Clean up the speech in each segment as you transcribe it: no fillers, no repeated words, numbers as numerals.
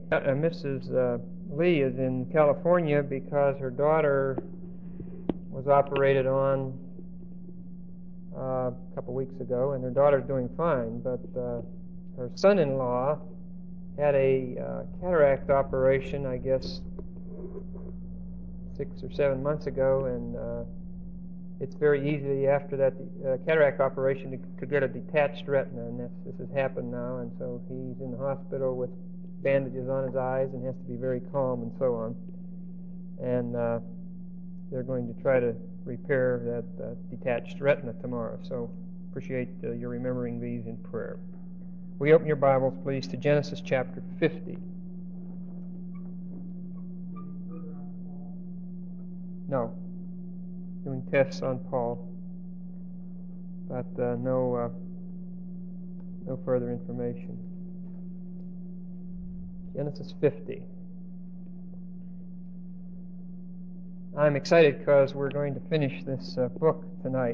Mrs. Lee is in California because her daughter was operated on a couple weeks ago, and her daughter's doing fine, but her son-in-law had a cataract operation, I guess, 6 or 7 months ago, and it's very easy after that cataract operation to get a detached retina, and this has happened now, and so he's in the hospital with bandages on his eyes and has to be very calm and so on. And they're going to try to repair that detached retina tomorrow. So appreciate your remembering these in prayer. Will you open your Bibles, please, to Genesis chapter 50. No. Doing tests on Paul, but no further information. Genesis 50. I'm excited because we're going to finish this book tonight.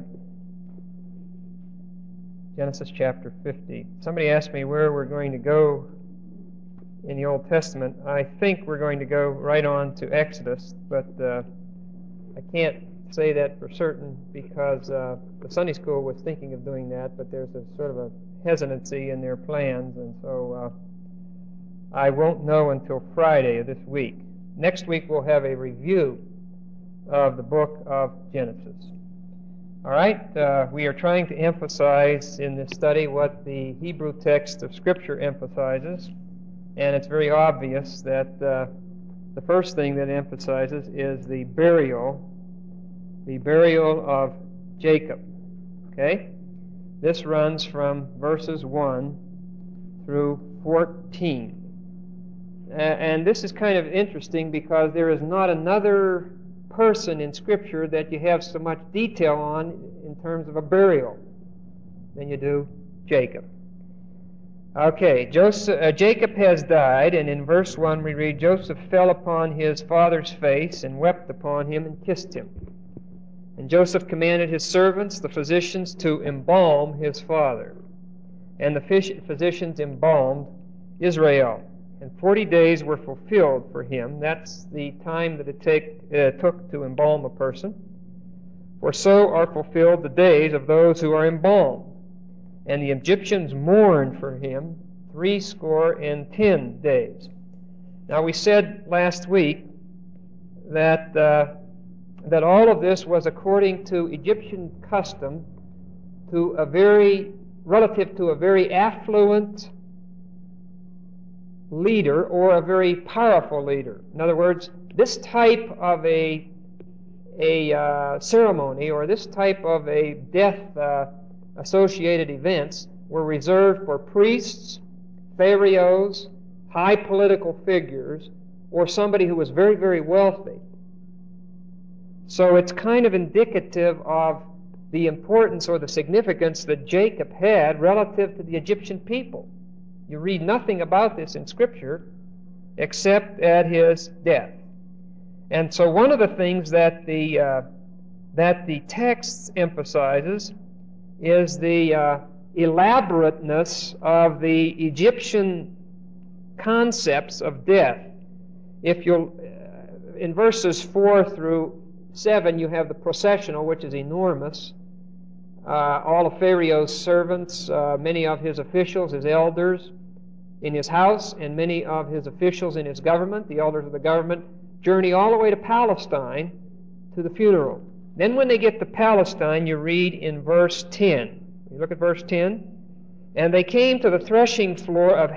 Genesis chapter 50. Somebody asked me where we're going to go in the Old Testament. I think we're going to go right on to Exodus, but I can't say that for certain because the Sunday school was thinking of doing that, but there's a sort of a hesitancy in their plans, and so I won't know until Friday of this week. Next week we'll have a review of the book of Genesis. All right, we are trying to emphasize in this study what the Hebrew text of Scripture emphasizes, and it's very obvious that the first thing that it emphasizes is the burial of Jacob. Okay? This runs from verses 1 through 14. And this is kind of interesting because there is not another person in Scripture that you have so much detail on in terms of a burial than you do Jacob. Okay, Jacob has died, and in verse 1 we read, Joseph fell upon his father's face and wept upon him and kissed him. And Joseph commanded his servants, the physicians, to embalm his father. And the physicians embalmed Israel. And 40 days were fulfilled for him. That's the time that it took to embalm a person. For so are fulfilled the days of those who are embalmed. And the Egyptians mourned for him 70 days. Now we said last week that all of this was according to Egyptian custom relative to a very affluent leader or a very powerful leader. In other words, this type of a ceremony or this type of a death associated events were reserved for priests, pharaohs, high political figures, or somebody who was very, very wealthy. So it's kind of indicative of the importance or the significance that Jacob had relative to the Egyptian people. You read nothing about this in Scripture except at his death. And so one of the things that the text emphasizes is the elaborateness of the Egyptian concepts of death. If you'll, in verses 4 through 7, you have the processional, which is enormous. All of Pharaoh's servants, many of his officials, his elders in his house, and many of his officials in his government, the elders of the government, journey all the way to Palestine to the funeral. Then when they get to Palestine, you read in verse 10. You look at verse 10. And they came to the threshing floor of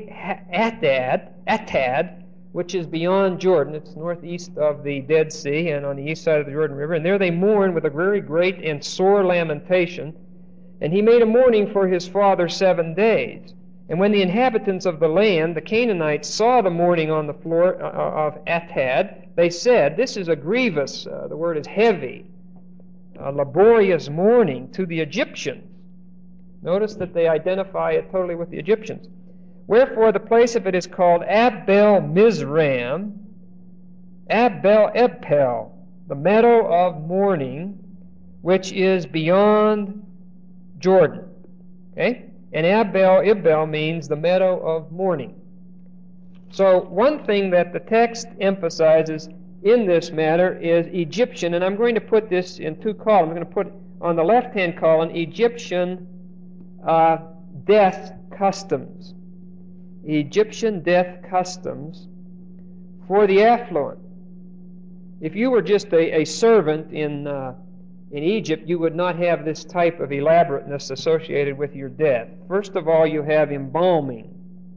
Atad, which is beyond Jordan. It's northeast of the Dead Sea and on the east side of the Jordan River. And there they mourned with a very great and sore lamentation. And he made a mourning for his father 7 days. And when the inhabitants of the land, the Canaanites, saw the mourning on the floor of Atad, they said, this is a grievous, the word is heavy, a laborious mourning to the Egyptians. Notice that they identify it totally with the Egyptians. Wherefore the place of it is called Abel Mizraim, Abel Ebpel, the meadow of mourning, which is beyond Jordan. Okay? And Abel Ibel means the meadow of mourning. So one thing that the text emphasizes in this matter is Egyptian, and I'm going to put this in two columns. I'm going to put on the left-hand column Egyptian death customs. Egyptian death customs for the affluent. If you were just a servant in Egypt, you would not have this type of elaborateness associated with your death. First of all, you have embalming,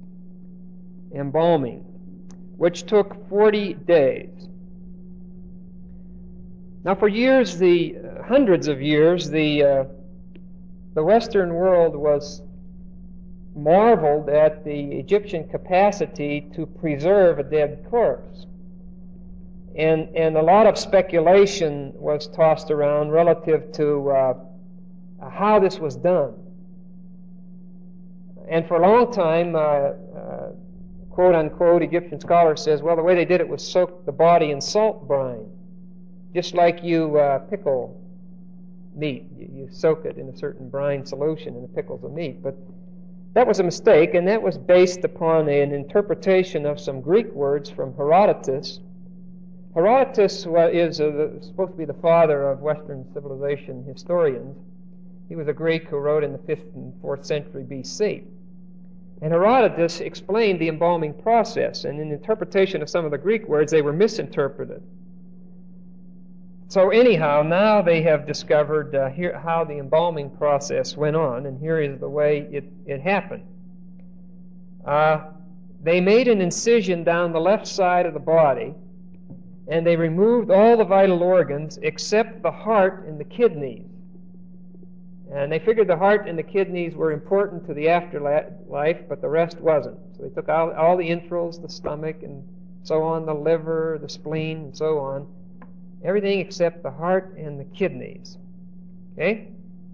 which took 40 days. Now, for years, hundreds of years, the Western world was marveled at the Egyptian capacity to preserve a dead corpse. And a lot of speculation was tossed around relative to how this was done. And for a long time, quote-unquote, Egyptian scholar says, well, the way they did it was soak the body in salt brine, just like you pickle meat. You soak it in a certain brine solution and it pickles the meat. But that was a mistake, and that was based upon an interpretation of some Greek words from Herodotus. Herodotus is supposed to be the father of Western civilization historians. He was a Greek who wrote in the 5th and 4th century B.C. And Herodotus explained the embalming process, and in interpretation of some of the Greek words, they were misinterpreted. So anyhow, now they have discovered how the embalming process went on, and here is the way it happened. They made an incision down the left side of the body, and they removed all the vital organs except the heart and the kidneys. And they figured the heart and the kidneys were important to the afterlife, but the rest wasn't. So they took out all the entrails, the stomach, and so on, the liver, the spleen, and so on. Everything except the heart and the kidneys. Okay?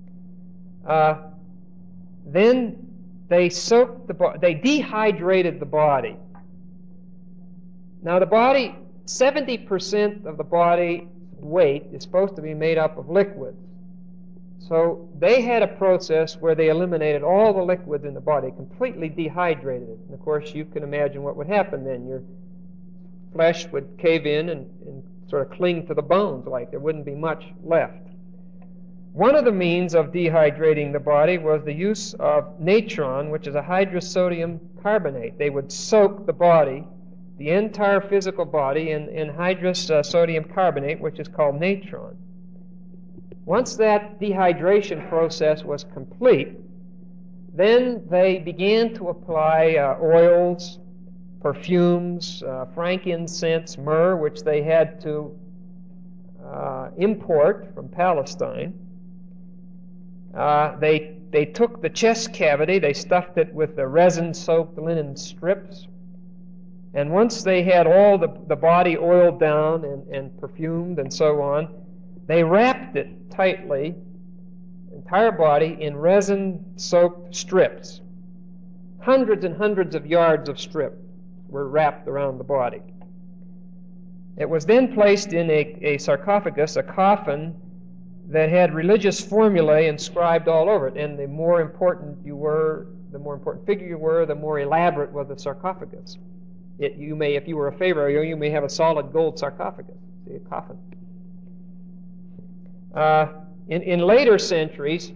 Then they soaked they dehydrated the body. Now the body, 70% of the body weight is supposed to be made up of liquids. So they had a process where they eliminated all the liquids in the body, completely dehydrated it. And of course you can imagine what would happen then. Your flesh would cave in and sort of cling to the bones, like there wouldn't be much left. One of the means of dehydrating the body was the use of natron, which is a hydrous sodium carbonate. They would soak the body, the entire physical body, in hydrous sodium carbonate, which is called natron. Once that dehydration process was complete, then they began to apply oils, perfumes, frankincense, myrrh, which they had to import from Palestine. They took the chest cavity, they stuffed it with the resin-soaked linen strips, and once they had all the body oiled down and perfumed and so on, they wrapped it tightly, entire body, in resin-soaked strips. Hundreds and hundreds of yards of strip were wrapped around the body. It was then placed in a sarcophagus, a coffin, that had religious formulae inscribed all over it. And the more important you were, the more important figure you were, the more elaborate was the sarcophagus. If you were a pharaoh, you may have a solid gold sarcophagus, a coffin. In later centuries,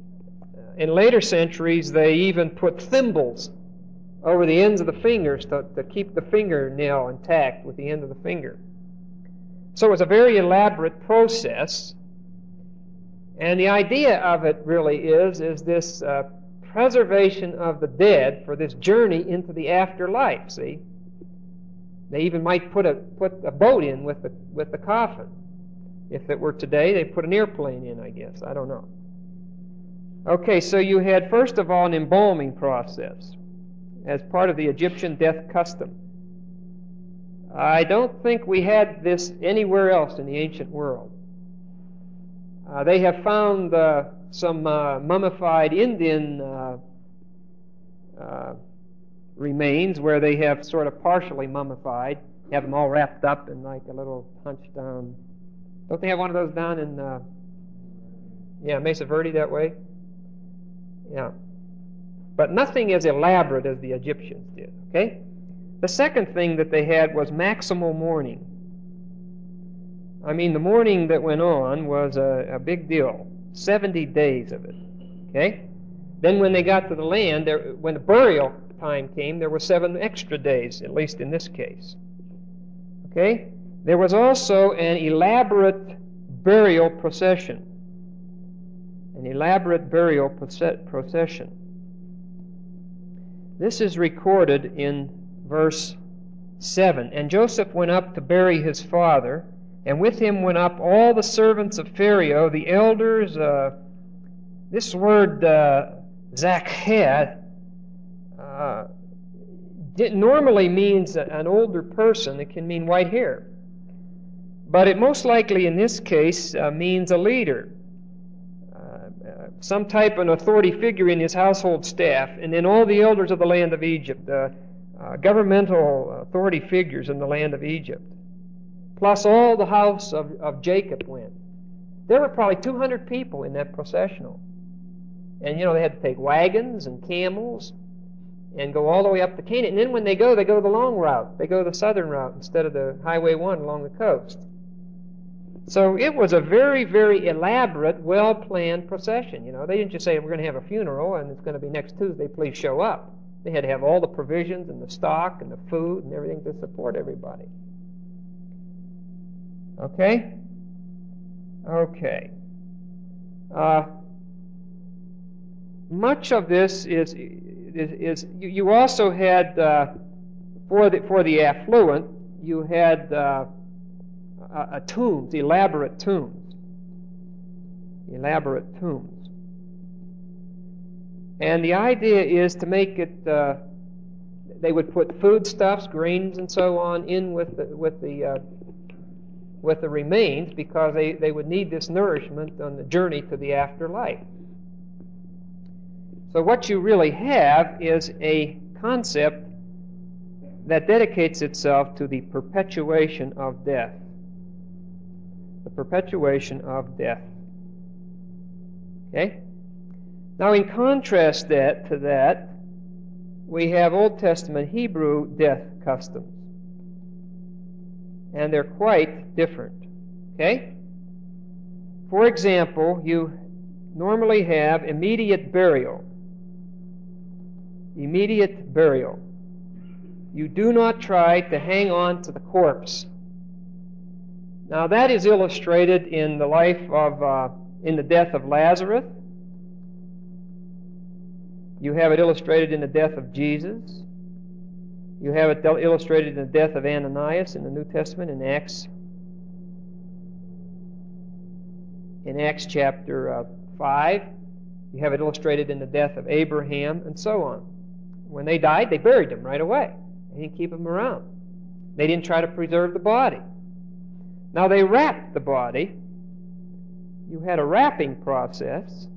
they even put thimbles over the ends of the fingers to keep the fingernail intact with the end of the finger. So it was a very elaborate process, and the idea of it really is this preservation of the dead for this journey into the afterlife. See, they even might put a boat in with the coffin. If it were today, they'd put an airplane in, I guess. I don't know. Okay, so you had, first of all, an embalming process as part of the Egyptian death custom. I don't think we had this anywhere else in the ancient world. They have found some mummified Indian remains where they have sort of partially mummified, have them all wrapped up in like a little hunched down. Don't they have one of those down in Mesa Verde that way? Yeah. But nothing as elaborate as the Egyptians did, okay? The second thing that they had was maximal mourning. I mean, the mourning that went on was a big deal. 70 days of it. Okay? Then when they got to the land, when the burial time came, there were 7 extra days, at least in this case. Okay? There was also an elaborate burial procession. An elaborate burial procession. This is recorded in verse 7. And Joseph went up to bury his father, and with him went up all the servants of Pharaoh, the elders. This word Zacheh normally means an older person. It can mean white hair. But it most likely in this case means a leader. Some type of an authority figure in his household staff, and then all the elders of the land of Egypt, governmental authority figures in the land of Egypt, plus all the house of Jacob went. There were probably 200 people in that processional. And, they had to take wagons and camels and go all the way up to Canaan. And then when they go the long route. They go the southern route instead of the Highway 1 along the coast. So it was a very, very elaborate, well-planned procession. They didn't just say, we're going to have a funeral and it's going to be next Tuesday, please show up. They had to have all the provisions and the stock and the food and everything to support everybody. Okay? Okay. Much of this is you also had for the affluent, you had tombs, elaborate tombs. And the idea is to make it, they would put foodstuffs, grains and so on in with the remains, because they would need this nourishment on the journey to the afterlife. So what you really have is a concept that dedicates itself to the perpetuation of death. The perpetuation of death. Okay? Now, in contrast to that, we have Old Testament Hebrew death customs. And they're quite different. Okay? For example, you normally have immediate burial. Immediate burial. You do not try to hang on to the corpse. Now, that is illustrated in the in the death of Lazarus. You have it illustrated in the death of Jesus. You have it illustrated in the death of Ananias in the New Testament in Acts. In Acts chapter 5. You have it illustrated in the death of Abraham, and so on. When they died, they buried them right away. They didn't keep them around. They didn't try to preserve the body. Now, they wrapped the body. You had a wrapping process.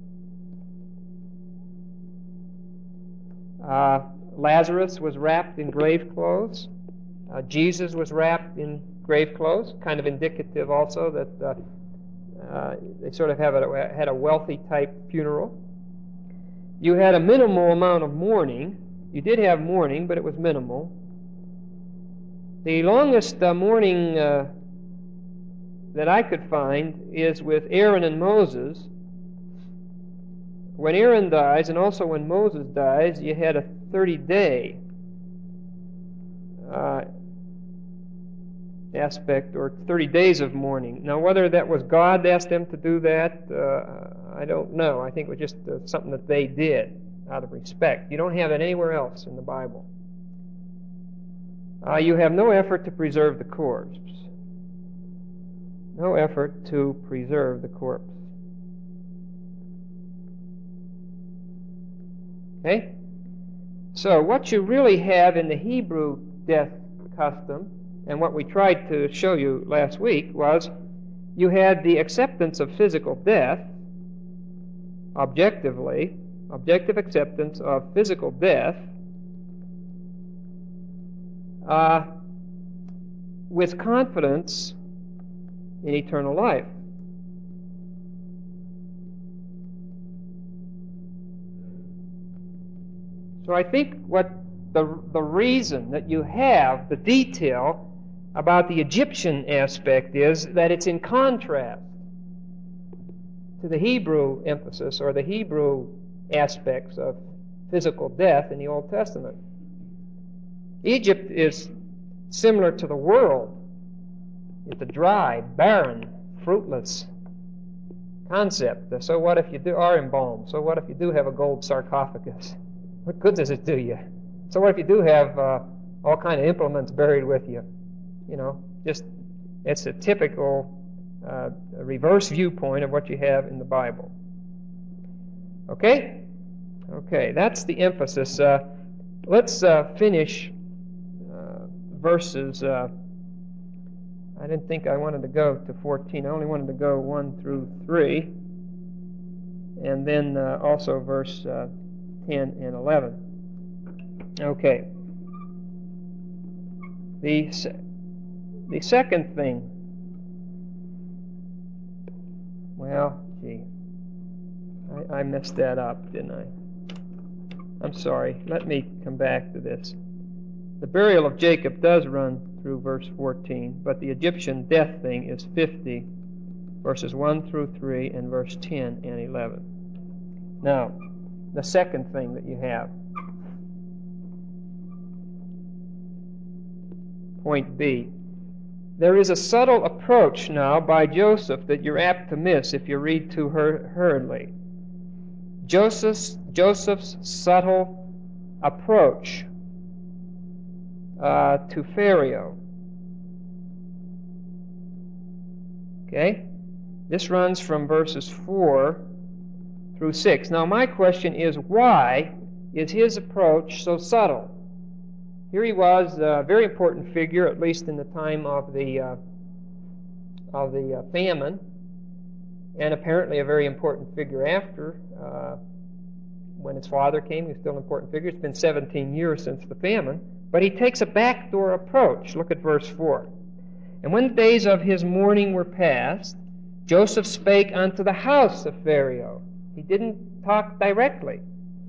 Lazarus was wrapped in grave clothes. Jesus was wrapped in grave clothes, kind of indicative also that they sort of had a wealthy type funeral. You had a minimal amount of mourning. You did have mourning, but it was minimal. The longest mourning that I could find is with Aaron and Moses. When Aaron dies, and also when Moses dies, you had a 30-day aspect, or 30 days of mourning. Now, whether that was God that asked them to do that, I don't know. I think it was just something that they did out of respect. You don't have it anywhere else in the Bible. You have no effort to preserve the corpse. No effort to preserve the corpse. Okay? So what you really have in the Hebrew death custom, and what we tried to show you last week, was you had the acceptance of physical death, objective acceptance of physical death, with confidence in eternal life. So I think what the reason that you have the detail about the Egyptian aspect is that it's in contrast to the Hebrew emphasis or the Hebrew aspects of physical death in the Old Testament. Egypt is similar to the world. It's a dry, barren, fruitless concept. So what if you are embalmed? So what if you do have a gold sarcophagus? What good does it do you? So what if you do have all kind of implements buried with you? You know, just it's a typical reverse viewpoint of what you have in the Bible. Okay? Okay, that's the emphasis. Let's finish verses. I didn't think I wanted to go to 14. I only wanted to go 1 through 3. And then also verse 10 and 11. Okay. The second thing. Well, gee. I messed that up, didn't I? I'm sorry. Let me come back to this. The burial of Jacob does run through verse 14, but the Egyptian death thing is 50, verses 1 through 3, and verse 10 and 11. Now, the second thing that you have. Point B. There is a subtle approach now by Joseph that you're apt to miss if you read too hurriedly. Joseph's subtle approach to Pharaoh. Okay? This runs from verses 4 through 6. Now my question is, why is his approach so subtle? Here he was, a very important figure, at least in the time of the famine, and apparently a very important figure after. When his father came, he was still an important figure. It's been 17 years since the famine. But he takes a backdoor approach. Look at verse 4. And when the days of his mourning were past, Joseph spake unto the house of Pharaoh. He didn't talk directly,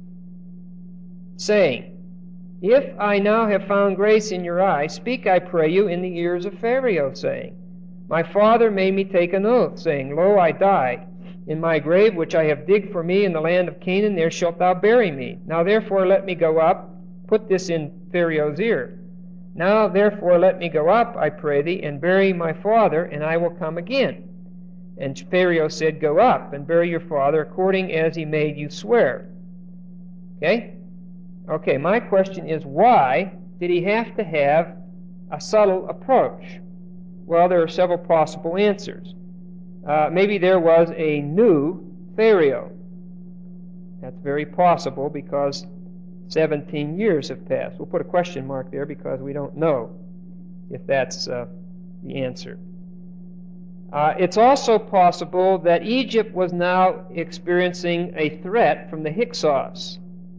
saying, If I now have found grace in your eyes, speak, I pray you, in the ears of Pharaoh, saying, My father made me take an oath, saying, Lo, I die. In my grave which I have digged for me in the land of Canaan, there shalt thou bury me. Now therefore let me go up. Put this in Pharaoh's ear. Now therefore let me go up, I pray thee, and bury my father, and I will come again. And Pharaoh said, Go up, and bury your father, according as he made you swear. Okay? Okay, my question is, why did he have to have a subtle approach? Well, there are several possible answers. Maybe there was a new Pharaoh. That's very possible because 17 years have passed. We'll put a question mark there because we don't know if that's the answer. It's also possible that Egypt was now experiencing a threat from the Hyksos.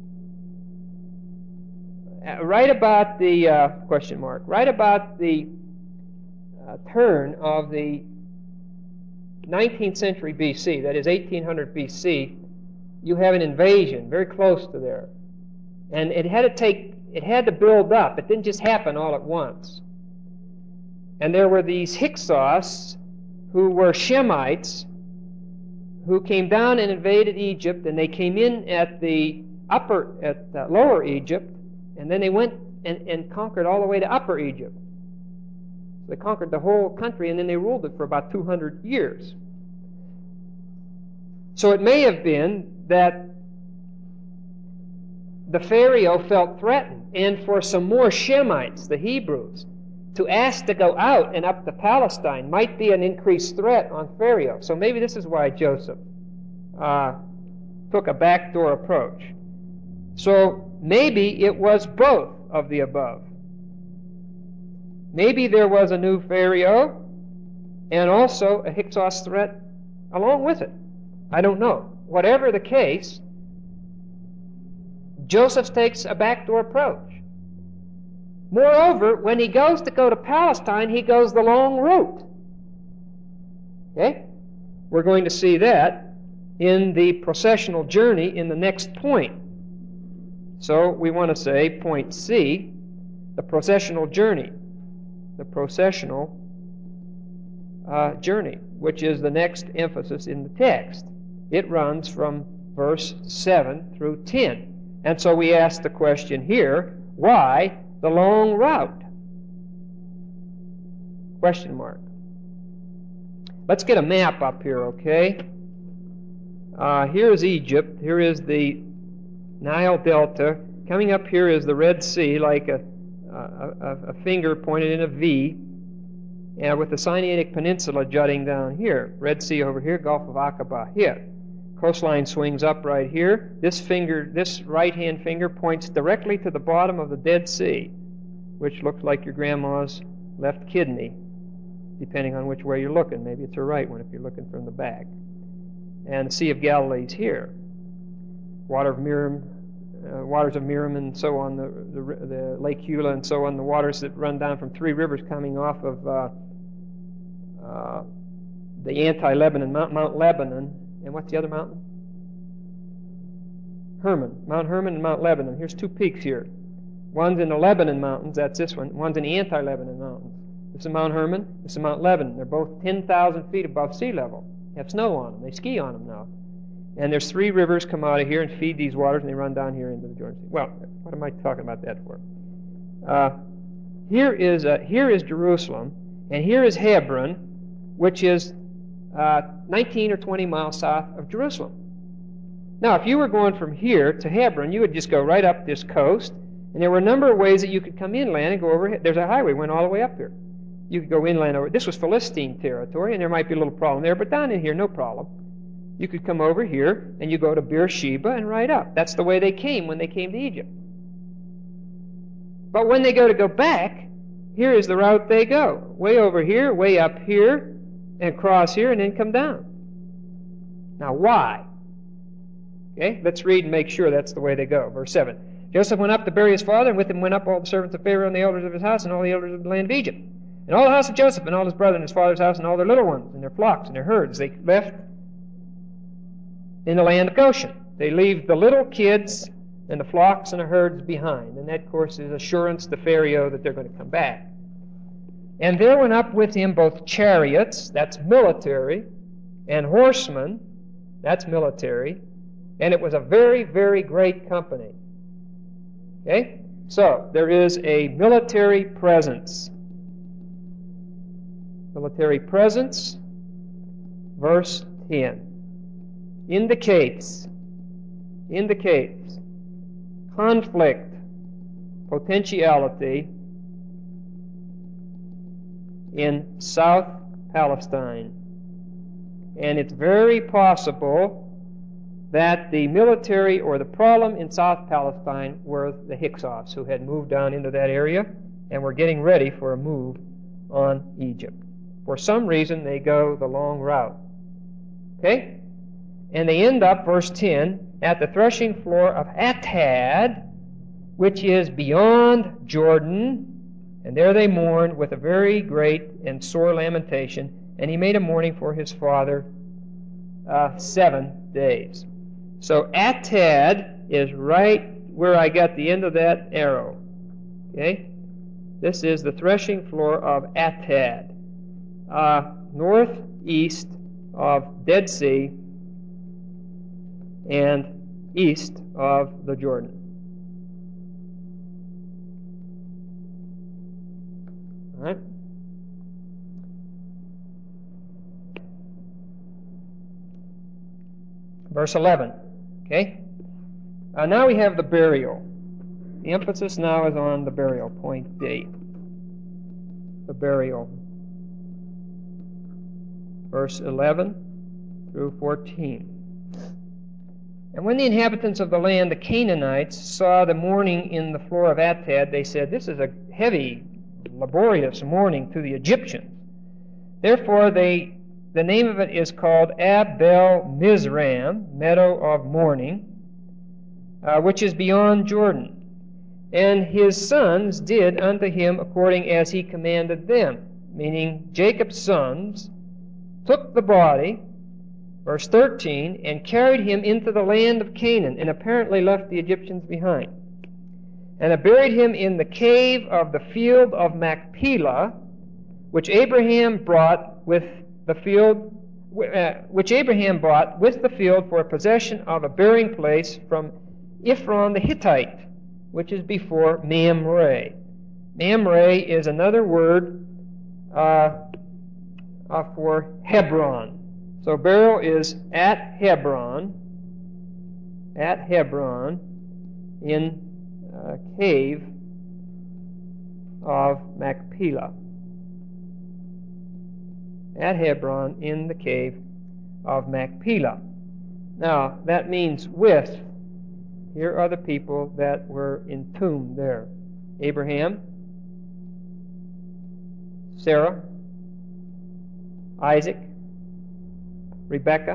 Right about the question mark. Right about the turn of the 19th century BC, that is 1800 BC, you have an invasion very close to there. And it had to build up. It didn't just happen all at once. And there were these Hyksos who were Shemites who came down and invaded Egypt, and they came in at lower Egypt, and then they went and conquered all the way to Upper Egypt. They conquered the whole country, and then they ruled it for about 200 years. So it may have been that the Pharaoh felt threatened, and for some more Shemites, the Hebrews, to ask to go out and up to Palestine might be an increased threat on Pharaoh. So maybe this is why Joseph took a backdoor approach. So maybe it was both of the above. Maybe there was a new Pharaoh and also a Hyksos threat along with it. I don't know. Whatever the case, Joseph takes a backdoor approach. Moreover, when he goes to Palestine, he goes the long route. Okay? We're going to see that in the processional journey in the next point. So we want to say point C, the processional journey. The processional journey, which is the next emphasis in the text. It runs from verse 7 through 10. And so we ask the question here, why the long route? Question mark. Let's get a map up here, okay? Here is Egypt. Here is the Nile Delta. Coming up here is the Red Sea, like a finger pointed in a V, and with the Sinaitic Peninsula jutting down here. Red Sea over here, Gulf of Aqaba here. Coastline swings up right here. This right-hand finger points directly to the bottom of the Dead Sea, which looks like your grandma's left kidney, depending on which way you're looking. Maybe it's her right one if you're looking from the back. And the Sea of Galilee's here. Waters of Merom and so on, the Lake Eula and so on, the waters that run down from three rivers coming off of the anti-Lebanon, Mount Lebanon. And what's the other mountain? Hermon. Mount Hermon and Mount Lebanon. Here's two peaks here. One's in the Lebanon Mountains, that's this one. One's in the anti-Lebanon Mountains. This is Mount Hermon, this is Mount Lebanon. They're both 10,000 feet above sea level. They have snow on them. They ski on them now. And there's three rivers come out of here and feed these waters, and they run down here into the Jordan Sea. Well, what am I talking about that for? Here is Jerusalem, and here is Hebron, which is 19 or 20 miles south of Jerusalem. Now, if you were going from here to Hebron, you would just go right up this coast, and there were a number of ways that you could come inland and go over. There's a highway went all the way up here. You could go inland over. This was Philistine territory, and there might be a little problem there, but down in here, no problem. You could come over here, and you go to Beersheba and right up. That's the way they came when they came to Egypt. But when they go back, here is the route they go. Way over here, way up here, and cross here, and then come down. Now, why? Okay, let's read and make sure that's the way they go. Verse 7. Joseph went up to bury his father, and with him went up all the servants of Pharaoh and the elders of his house and all the elders of the land of Egypt. And all the house of Joseph and all his brethren, his father's house, and all their little ones, and their flocks and their herds, they left in the land of Goshen. They leave the little kids and the flocks and the herds behind. And that, of course, is assurance to Pharaoh that they're going to come back. And there went up with him both chariots, that's military, and horsemen, that's military, and it was a very, very great company. Okay? So, there is a military presence. Military presence, verse 10, indicates conflict, potentiality in South Palestine. And it's very possible that the military or the problem in South Palestine were the Hyksos, who had moved down into that area and were getting ready for a move on Egypt. For some reason, they go the long route. Okay? And they end up, verse 10, at the threshing floor of Atad, which is beyond Jordan. And there they mourned with a very great and sore lamentation. And he made a mourning for his father 7 days. So Atad is right where I got the end of that arrow. Okay? This is the threshing floor of Atad, northeast of Dead Sea and east of the Jordan. All right? Verse 11. Okay? Now we have the burial. The emphasis now is on the burial, point D. The burial. Verse 11 through 14. And when the inhabitants of the land, the Canaanites, saw the mourning in the floor of Atad, they said, "This is a heavy, laborious mourning to the Egyptians." Therefore, the name of it is called Abel Mizram, meadow of mourning, which is beyond Jordan. And his sons did unto him according as he commanded them, meaning Jacob's sons took the body, verse 13, and carried him into the land of Canaan, and apparently left the Egyptians behind. and have buried him in the cave of the field of Machpelah, which Abraham bought with the field for a possession of a burying place from Ephron the Hittite, which is before Mamre. Mamre is another word for Hebron. So burial is at Hebron in a cave of Machpelah. At Hebron in the cave of Machpelah. Now, that means with. Here are the people that were entombed there. Abraham, Sarah, Isaac, Rebekah,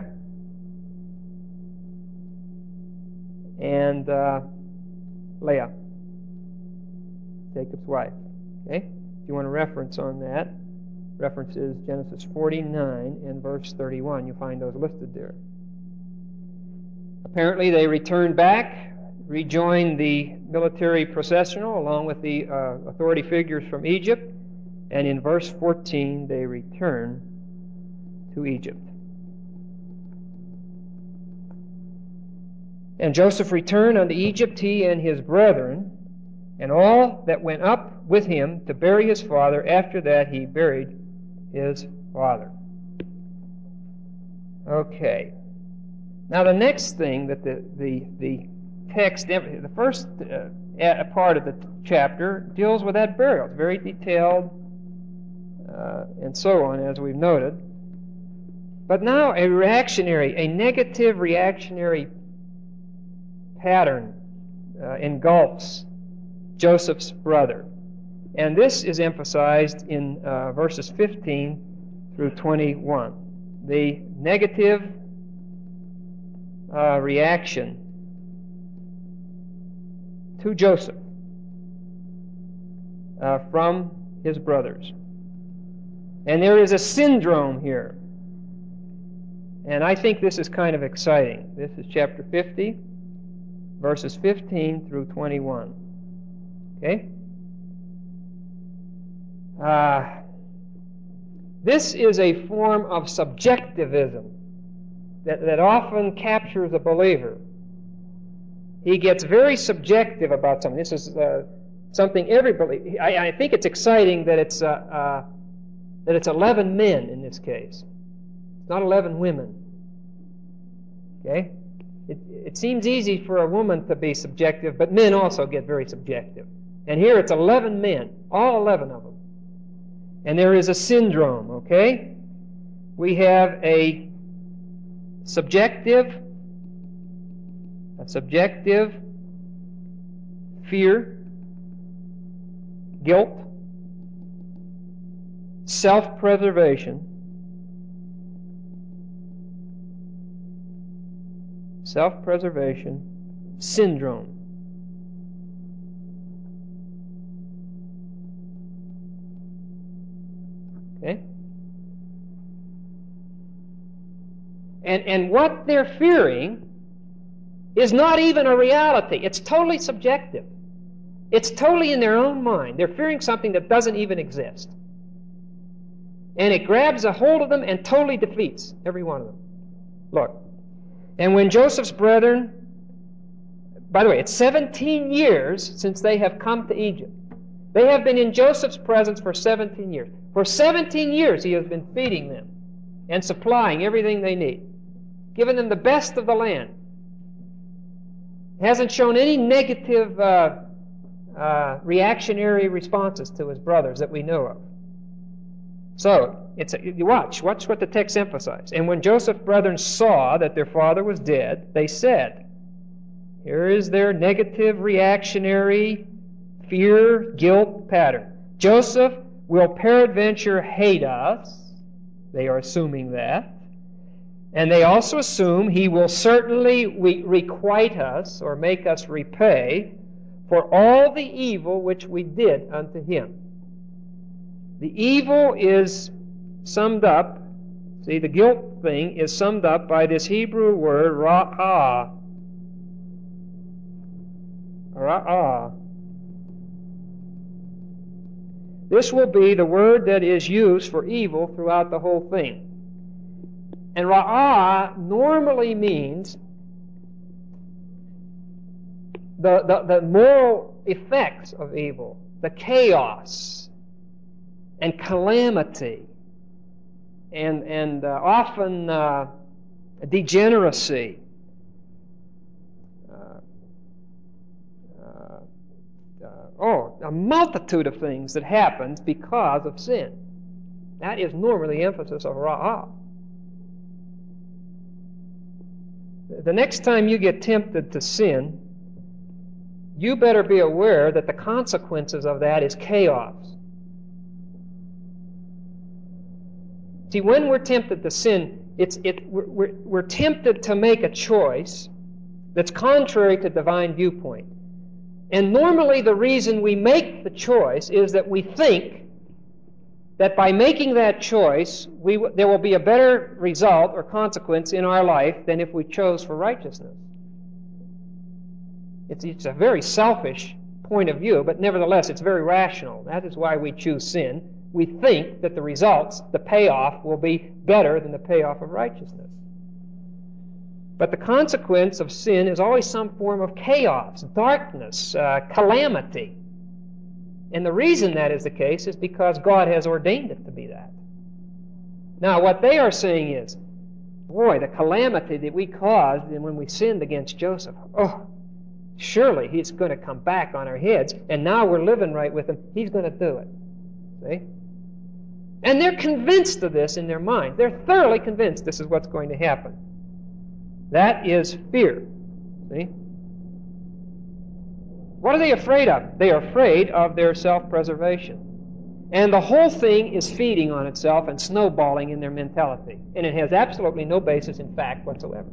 and Leah, Jacob's wife. Okay? If you want a reference on that, reference is Genesis 49 and verse 31. You find those listed there. Apparently they returned back, rejoined the military processional along with the authority figures from Egypt, and in verse 14 they return to Egypt. And Joseph returned unto Egypt, he and his brethren, and all that went up with him to bury his father. After that he buried his father. Okay. Now the next thing that the text, the first part of the chapter deals with that burial. It's very detailed and so on, as we've noted. But now a negative reactionary pattern engulfs Joseph's brother. And this is emphasized in verses 15 through 21. The negative reaction to Joseph from his brothers. And there is a syndrome here. And I think this is kind of exciting. This is chapter 50, verses 15 through 21. Okay? This is a form of subjectivism that often captures a believer. He gets very subjective about something. This is something everybody. I think it's exciting that it's 11 men in this case. It's not 11 women. Okay? It seems easy for a woman to be subjective, but men also get very subjective. And here it's 11 men, all 11 of them. And there is a syndrome, okay? We have a subjective fear, guilt, self-preservation, syndrome. Okay? And what they're fearing is not even a reality. It's totally subjective. It's totally in their own mind. They're fearing something that doesn't even exist. And it grabs a hold of them and totally defeats every one of them. Look. And when Joseph's brethren, by the way, it's 17 years since they have come to Egypt. They have been in Joseph's presence for 17 years. For 17 years he has been feeding them and supplying everything they need, giving them the best of the land. He hasn't shown any negative reactionary responses to his brothers that we know of. So, watch what the text emphasizes. And when Joseph's brethren saw that their father was dead, they said, here is their negative reactionary fear, guilt pattern. Joseph will peradventure hate us. They are assuming that. And they also assume he will certainly requite us or make us repay for all the evil which we did unto him. The evil is summed up, see, the guilt thing is summed up by this Hebrew word, ra'ah. Ra'ah. This will be the word that is used for evil throughout the whole thing. And ra'ah normally means the moral effects of evil, the chaos and calamity, and often degeneracy, a multitude of things that happens because of sin. That is normally the emphasis of ra'ah. The next time you get tempted to sin, you better be aware that the consequences of that is chaos. See, when we're tempted to sin, we're tempted to make a choice that's contrary to divine viewpoint. And normally the reason we make the choice is that we think that by making that choice, there will be a better result or consequence in our life than if we chose for righteousness. It's a very selfish point of view, but nevertheless it's very rational. That is why we choose sin. We think that the results, the payoff, will be better than the payoff of righteousness. But the consequence of sin is always some form of chaos, darkness, calamity. And the reason that is the case is because God has ordained it to be that. Now, what they are saying is, boy, the calamity that we caused when we sinned against Joseph, surely he's going to come back on our heads, and now we're living right with him. He's going to do it. See? And they're convinced of this in their mind. They're thoroughly convinced this is what's going to happen. That is fear. See? What are they afraid of? They are afraid of their self-preservation. And the whole thing is feeding on itself and snowballing in their mentality. And it has absolutely no basis in fact whatsoever.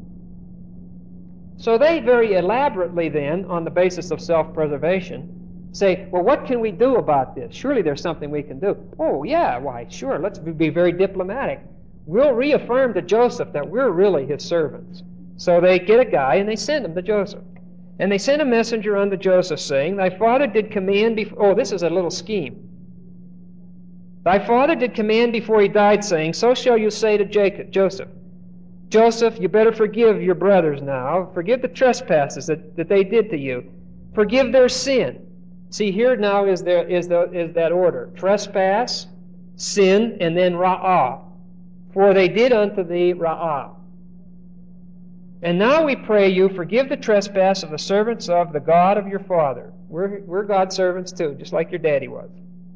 So they very elaborately then, on the basis of self-preservation, say, well, what can we do about this? Surely there's something we can do. Oh, yeah, why, sure, let's be very diplomatic. We'll reaffirm to Joseph that we're really his servants. So they get a guy and they send him to Joseph. And they sent a messenger unto Joseph, saying, Thy father did command before... Oh, this is a little scheme. Thy father did command before he died, saying, So shall you say to Joseph, Joseph, you better forgive your brothers now. Forgive the trespasses that they did to you. Forgive their sin. See, here now is that order. Trespass, sin, and then ra'ah. For they did unto thee ra'ah. And now we pray you, forgive the trespass of the servants of the God of your father. We're God's servants too, just like your daddy was.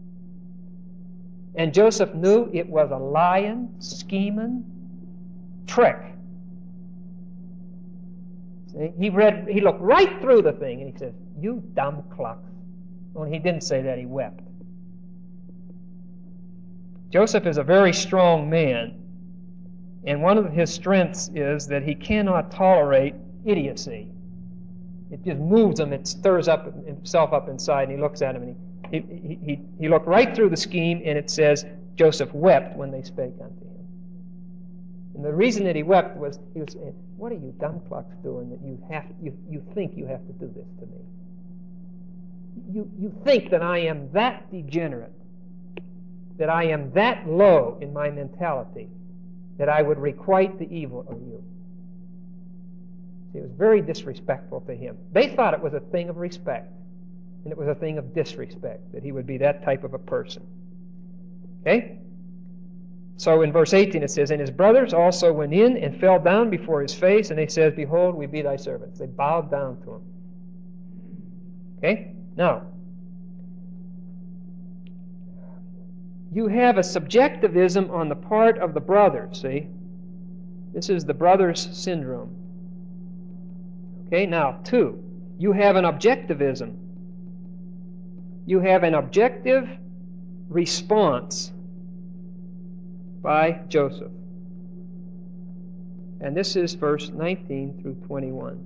And Joseph knew it was a lying, scheming trick. See? He looked right through the thing and he said, You dumb cluck. When he didn't say that, he wept. Joseph is a very strong man. And one of his strengths is that he cannot tolerate idiocy. It just moves him. It stirs himself up inside, and he looks at him, and he looked right through the scheme, and it says, Joseph wept when they spake unto him. And the reason that he wept was, he was saying, what are you dumb clucks doing that you think you have to do this to me? You think that I am that degenerate, that I am that low in my mentality, that I would requite the evil of you. See, it was very disrespectful to him. They thought it was a thing of respect, and it was a thing of disrespect, that he would be that type of a person. Okay? So in verse 18 it says, And his brothers also went in and fell down before his face, and they said, Behold, we be thy servants. They bowed down to him. Okay? Now, you have a subjectivism on the part of the brothers, see? This is the brothers' syndrome. Okay, now, 2. You have an objectivism. You have an objective response by Joseph. And this is verse 19 through 21.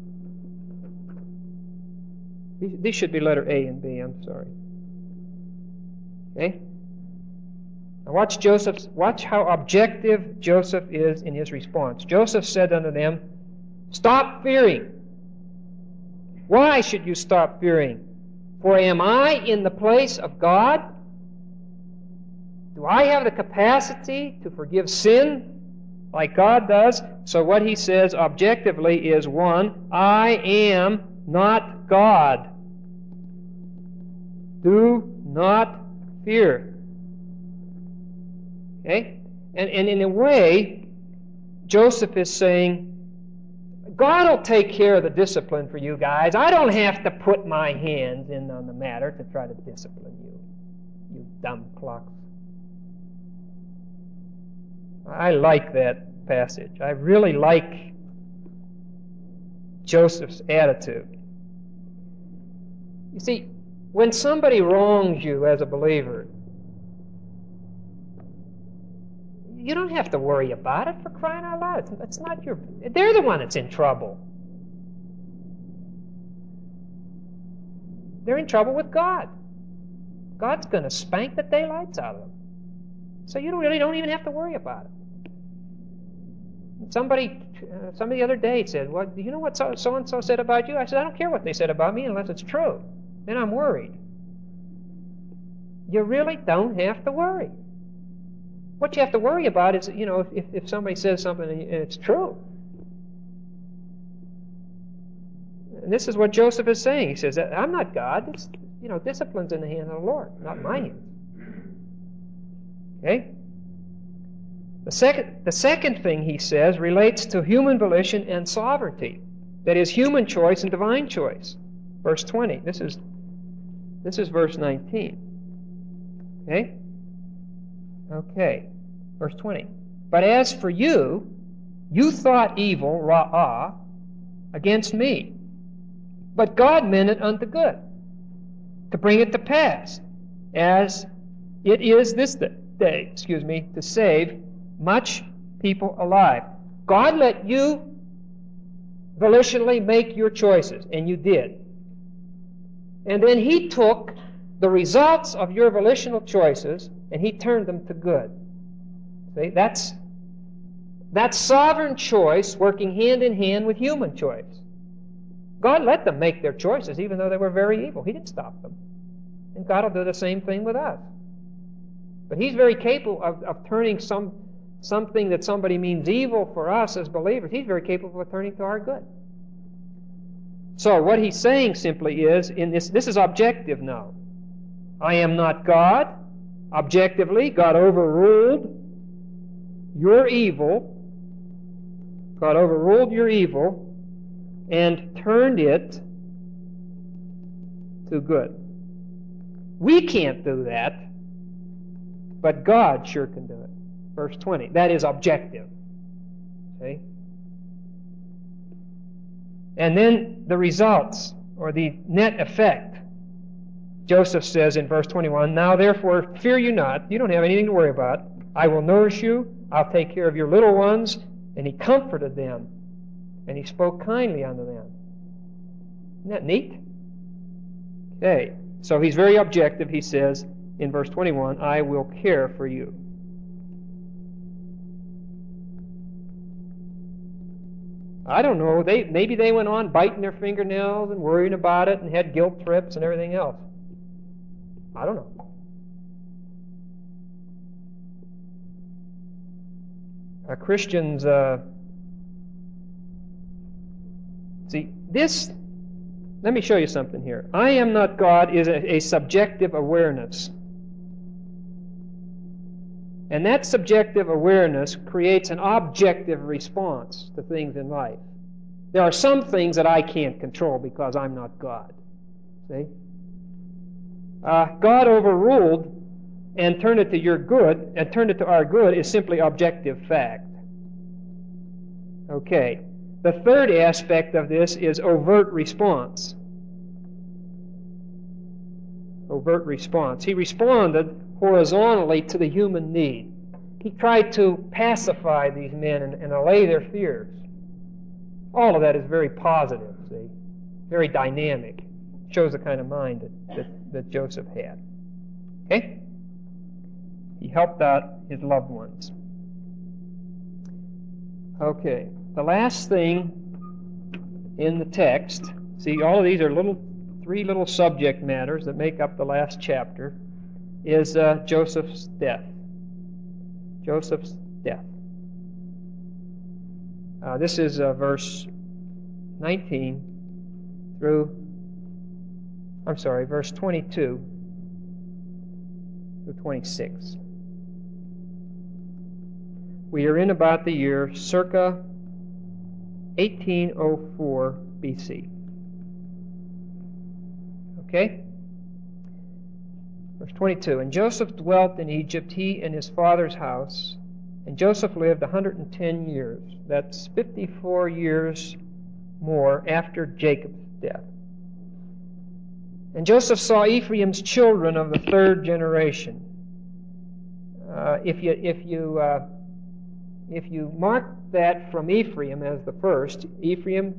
These should be letter A and B, I'm sorry. Okay? Now watch how objective Joseph is in his response. Joseph said unto them, Stop fearing. Why should you stop fearing? For am I in the place of God? Do I have the capacity to forgive sin like God does? So what he says objectively is, one, I am not God. Do not fear. Okay? And in a way, Joseph is saying, God will take care of the discipline for you guys. I don't have to put my hands in on the matter to try to discipline you, you dumb clucks. I like that passage. I really like Joseph's attitude. You see, when somebody wrongs you as a believer, you don't have to worry about it, for crying out loud. It's not your... They're the one that's in trouble. They're in trouble with God. God's going to spank the daylights out of them. So you really don't even have to worry about it. Somebody the other day said, "Well, do you know what so-and-so said about you?" I said, "I don't care what they said about me unless it's true. Then I'm worried." You really don't have to worry. What you have to worry about is, if somebody says something and it's true. And this is what Joseph is saying. He says, I'm not God. Discipline's in the hands of the Lord, not my hands. Okay? The second thing he says relates to human volition and sovereignty. That is, human choice and divine choice. Verse 20. This is verse 19. Okay? Okay. Verse 20. But as for you, you thought evil, ra'ah, against me. But God meant it unto good, to bring it to pass, as it is this day, to save much people alive. God let you volitionally make your choices, and you did. And then He took the results of your volitional choices and He turned them to good. See, that's sovereign choice working hand in hand with human choice. God let them make their choices even though they were very evil. He didn't stop them. And God will do the same thing with us. But He's very capable of turning something that somebody means evil for us as believers. He's very capable of turning to our good. So what he's saying simply is, in this is objective now. I am not God. Objectively, God overruled your evil. God overruled your evil and turned it to good. We can't do that, but God sure can do it. Verse 20. That is objective. See? And then the results, or the net effect. Joseph says in verse 21, Now therefore fear you not. You don't have anything to worry about. I will nourish you. I'll take care of your little ones. And he comforted them. And he spoke kindly unto them. Isn't that neat? Okay. So he's very objective. He says in verse 21, I will care for you. I don't know. Maybe they went on biting their fingernails and worrying about it and had guilt trips and everything else. I don't know. Christians, see, this, let me show you something here. I am not God is a subjective awareness. And that subjective awareness creates an objective response to things in life. There are some things that I can't control because I'm not God. See? God overruled and turned it to your good, and turned it to our good is simply objective fact. Okay. The third aspect of this is overt response. Overt response. He responded horizontally to the human need. He tried to pacify these men and allay their fears. All of that is very positive, see? Very dynamic. Shows the kind of mind that Joseph had. Okay? He helped out his loved ones. Okay. The last thing in the text, see, all of these are three little subject matters that make up the last chapter, is Joseph's death. Joseph's death. This is verse 19 verse 22 through 26. We are in about the year circa 1804 BC. Okay? Verse 22. And Joseph dwelt in Egypt, he and his father's house. And Joseph lived 110 years. That's 54 years more after Jacob's death. And Joseph saw Ephraim's children of the third generation. If you mark that from Ephraim as the first, Ephraim,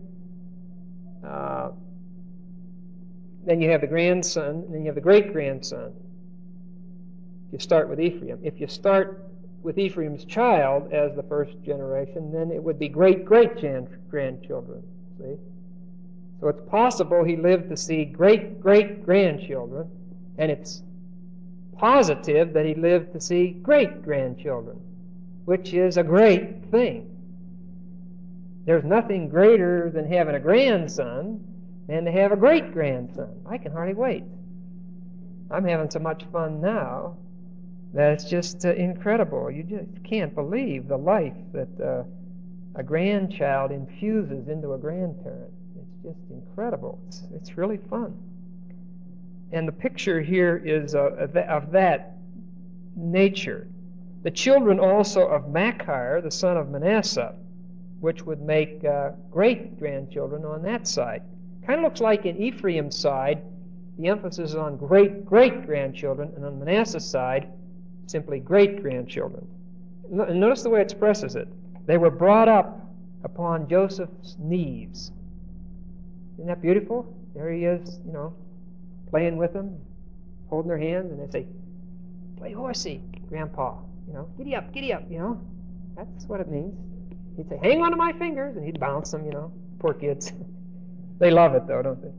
then you have the grandson, and then you have the great-grandson. If you start with Ephraim. If you start with Ephraim's child as the first generation, then it would be great-great-grandchildren. See? So it's possible he lived to see great-great-grandchildren, and it's positive that he lived to see great-grandchildren, which is a great thing. There's nothing greater than having a grandson than to have a great-grandson. I can hardly wait. I'm having so much fun now that it's just incredible. You just can't believe the life that a grandchild infuses into a grandparent. It's just incredible. It's really fun. And the picture here is of that nature. The children also of Machir, the son of Manasseh, which would make great-grandchildren on that side. Kind of looks like in Ephraim's side, the emphasis is on great-great-grandchildren, and on Manasseh's side, simply great-grandchildren. And notice the way it expresses it. They were brought up upon Joseph's knees. Isn't that beautiful? There he is, playing with them, holding their hands, and they say, "Play horsey, Grandpa. Giddy up, That's what it means. He'd say, "Hang on to my fingers," and he'd bounce them, Poor kids. They love it, though, don't they?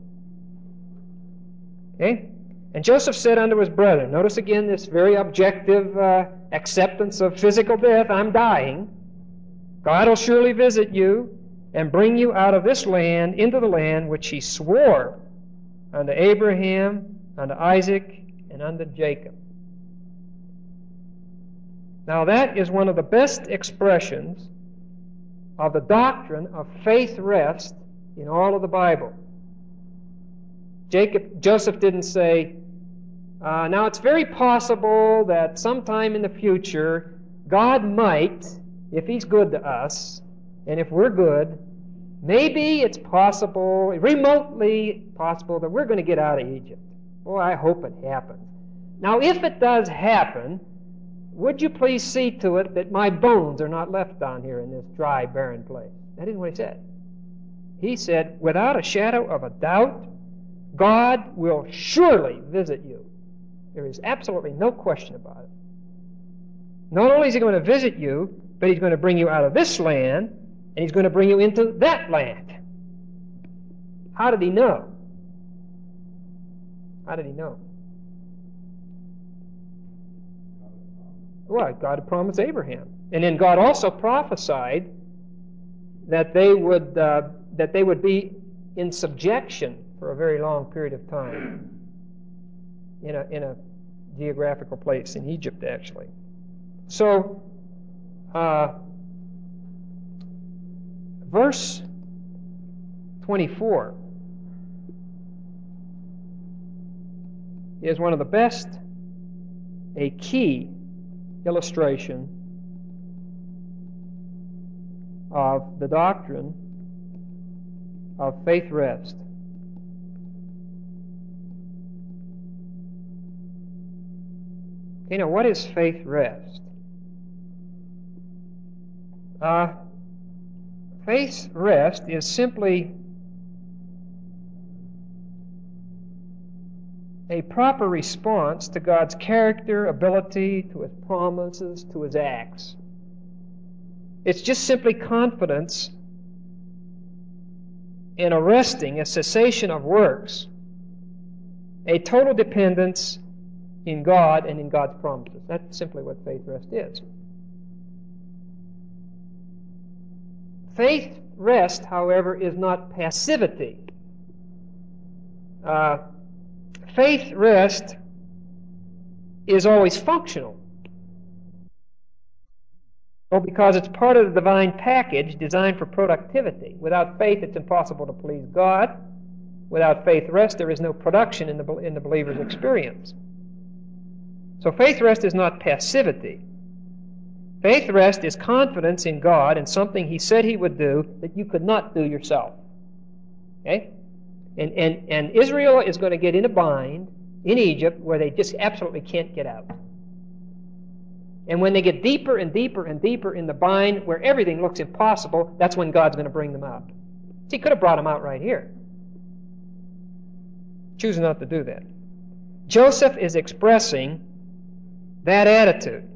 Okay? And Joseph said unto his brethren, notice again this very objective acceptance of physical death. I'm dying. God will surely visit you and bring you out of this land into the land which he swore unto Abraham, unto Isaac, and unto Jacob. Now that is one of the best expressions of the doctrine of faith rest in all of the Bible. Joseph didn't say, now it's very possible that sometime in the future God might, if he's good to us, and if we're good, maybe it's possible, remotely possible, that we're going to get out of Egypt. Oh, I hope it happens. Now, if it does happen, would you please see to it that my bones are not left down here in this dry, barren place? That isn't what he said. He said, without a shadow of a doubt, God will surely visit you. There is absolutely no question about it. Not only is he going to visit you, but he's going to bring you out of this land, and he's going to bring you into that land. How did he know? How did he know? Well, God had promised Abraham. And then God also prophesied that they would be in subjection for a very long period of time in a geographical place in Egypt, actually. So, verse 24 is one of the best, a key illustration of the doctrine of faith rest. Okay, now what is faith rest? Faith rest is simply a proper response to God's character, ability, to his promises, to his acts. It's just simply confidence in a resting, a cessation of works, a total dependence in God and in God's promises. That's simply what faith rest is. Faith rest, however, is not passivity. Faith rest is always functional. Well, because it's part of the divine package designed for productivity. Without faith, it's impossible to please God. Without faith rest, there is no production in the believer's experience. So faith rest is not passivity. Faith rest is confidence in God and something He said He would do that you could not do yourself. Okay? And Israel is going to get in a bind in Egypt where they just absolutely can't get out. And when they get deeper and deeper and deeper in the bind where everything looks impossible, that's when God's going to bring them out. See, He could have brought them out right here. Chooses not to do that. Joseph is expressing that attitude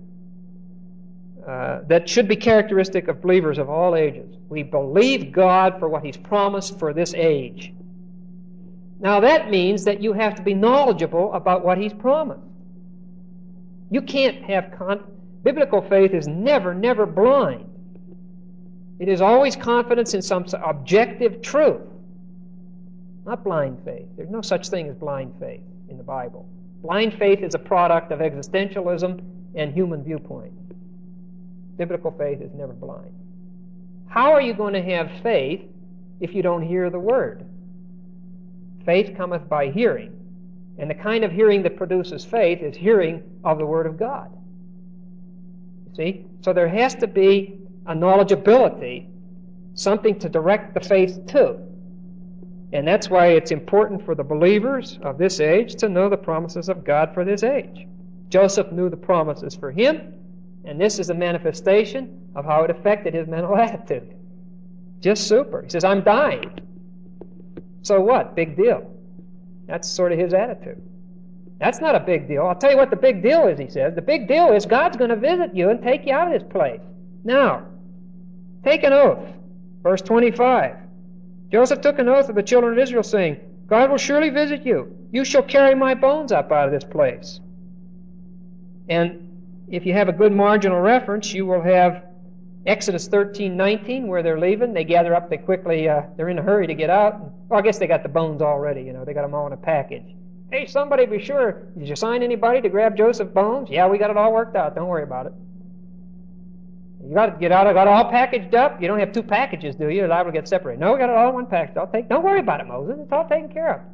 that should be characteristic of believers of all ages. We believe God for what He's promised for this age. Now that means that you have to be knowledgeable about what He's promised. You can't have biblical faith is never, never blind. It is always confidence in some objective truth. Not blind faith. There's no such thing as blind faith in the Bible. Blind faith is a product of existentialism and human viewpoint. Biblical faith is never blind. How are you going to have faith if you don't hear the Word? Faith cometh by hearing. And the kind of hearing that produces faith is hearing of the Word of God. You see? So there has to be a knowledgeability, something to direct the faith to. And that's why it's important for the believers of this age to know the promises of God for this age. Joseph knew the promises for him, and this is a manifestation of how it affected his mental attitude. Just super. He says, I'm dying. So what? Big deal. That's sort of his attitude. That's not a big deal. I'll tell you what the big deal is, he says. The big deal is God's going to visit you and take you out of this place. Now, take an oath. Verse 25. Joseph took an oath of the children of Israel, saying, God will surely visit you. You shall carry my bones up out of this place. And if you have a good marginal reference, you will have Exodus 13:19, where they're leaving. They gather up, they quickly, they're in a hurry to get out. Well, I guess they got the bones already, they got them all in a package. Hey, somebody be sure, did you sign anybody to grab Joseph's bones? Yeah, we got it all worked out, don't worry about it. You got to get out, I got it all packaged up. You don't have two packages, do you? You're liable to get separated. No, we got it all in one package. Don't worry about it, Moses. It's all taken care of.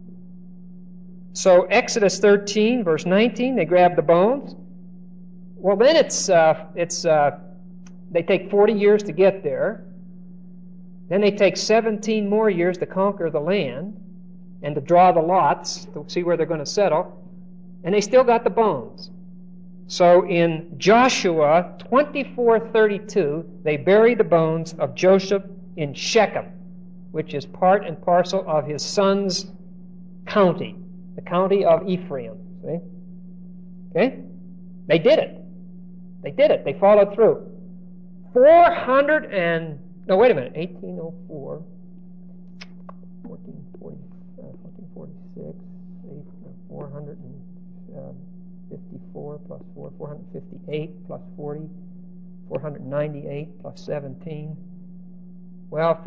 So Exodus 13, verse 19, they grab the bones. Well, then they take 40 years to get there. Then they take 17 more years to conquer the land and to draw the lots to see where they're going to settle. And they still got the bones. So in Joshua 24:32, they bury the bones of Joseph in Shechem, which is part and parcel of his son's county, the county of Ephraim. See? Okay? They did it. They did it. They followed through. 1804, 1446, 454 plus 4, 458 plus 40, 498 plus 17. Well,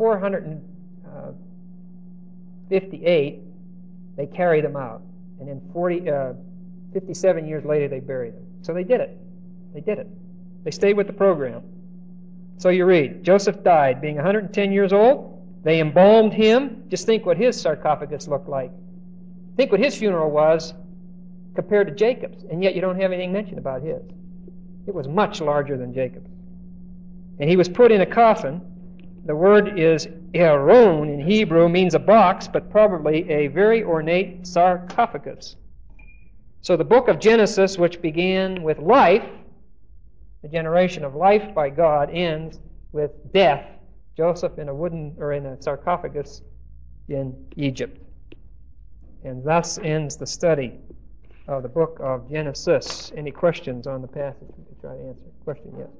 458, they carry them out. And then 57 years later, they bury them. So they did it. They did it. They stayed with the program. So you read, Joseph died, being 110 years old. They embalmed him. Just think what his sarcophagus looked like. Think what his funeral was compared to Jacob's, and yet you don't have anything mentioned about his. It was much larger than Jacob's. And he was put in a coffin. The word is Aron in Hebrew, means a box, but probably a very ornate sarcophagus. So the book of Genesis, which began with life, the generation of life by God, ends with death. Joseph in a sarcophagus in Egypt. And thus ends the study of the book of Genesis. Any questions on the passage? We can try to answer. Question, yes.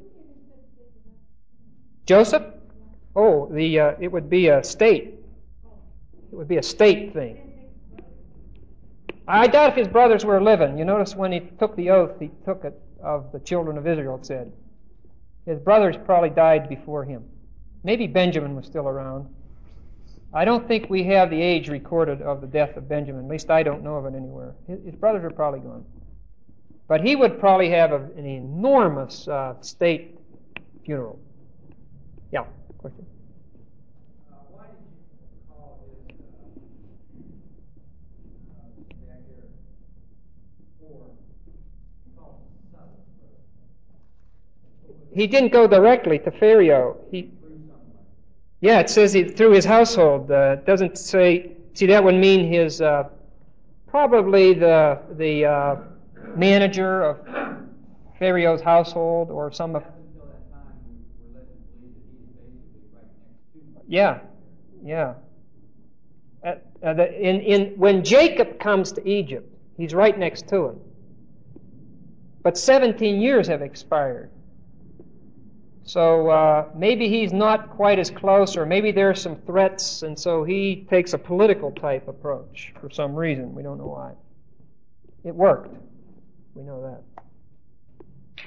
Joseph? Oh, it would be a state. It would be a state thing. I doubt if his brothers were living. You notice when he took the oath, he took it of the children of Israel, it said. His brothers probably died before him. Maybe Benjamin was still around. I don't think we have the age recorded of the death of Benjamin. At least I don't know of it anywhere. His brothers are probably gone. But he would probably have an enormous state funeral. Yeah, question? Why did you call his back here form? You call it son of He didn't go directly to Pharaoh. Yeah, it says through his household. It doesn't say. See, that would mean his probably the manager of Pharaoh's household or some of. Until that time, we were led to believe that he's basically right next to. Yeah. When Jacob comes to Egypt, he's right next to him. But 17 years have expired. So maybe he's not quite as close, or maybe there are some threats, and so he takes a political type approach for some reason. We don't know why. It worked. We know that.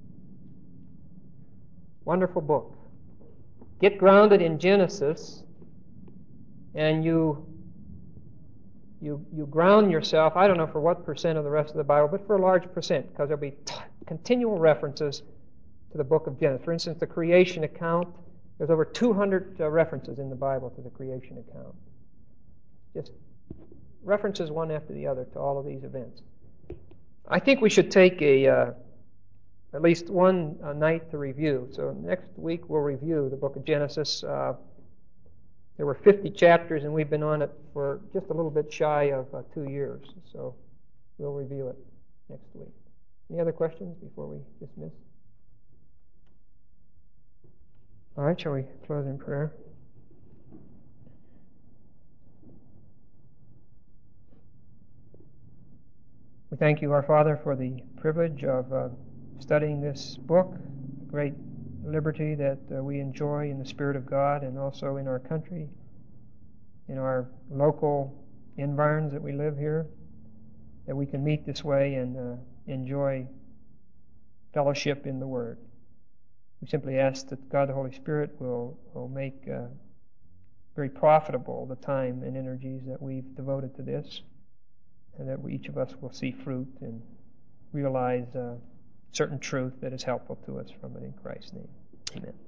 Wonderful book. Get grounded in Genesis, and you ground yourself, I don't know for what percent of the rest of the Bible, but for a large percent, because there'll be continual references to the book of Genesis. For instance, the creation account, there's over 200 references in the Bible to the creation account. Just references one after the other to all of these events. I think we should take at least one night to review. So next week we'll review the book of Genesis. There were 50 chapters, and we've been on it for just a little bit shy of 2 years. So we'll review it next week. Any other questions before we dismiss? All right, shall we close in prayer? We thank you, our Father, for the privilege of studying this book, great liberty that we enjoy in the Spirit of God and also in our country, in our local environs that we live here, that we can meet this way and enjoy fellowship in the Word. We simply ask that God the Holy Spirit will make very profitable the time and energies that we've devoted to this, and that each of us will see fruit and realize certain truth that is helpful to us from it in Christ's name. Amen.